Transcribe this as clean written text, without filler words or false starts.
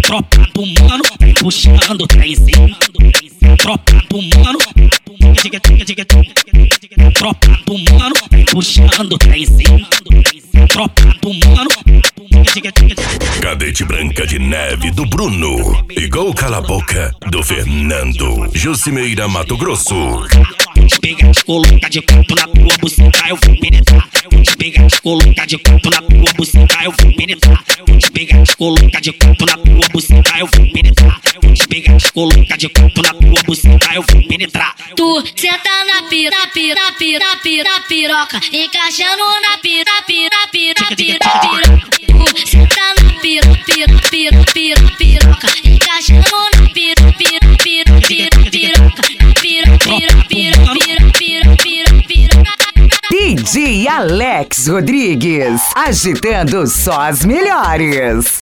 Tropa do mano, vem puxando, vem ensinando. Tropa do mano, tropa do mano, vem puxando, vem ensinando. Tropa do mano. Cadete Branca de Neve do Bruno. Igual Cala a Boca do Fernando. Jucimeira, Mato Grosso. Vou te pegar, te colocar de quatro na tua buceta, eu vou penetrar. Vou te pegar, te colocar de quatro na tua buceta, eu vou penetrar. Vou te pegar, te colocar de quatro na tua buceta, eu vou penetrar. Vou te pegar, te colocar de quatro na tua buceta, eu vou penetrar. Tu senta na piroca, encaixando na piroca. Tu senta na piroca, encaixando na DJ Alex Rodrigues, agitando só as melhores.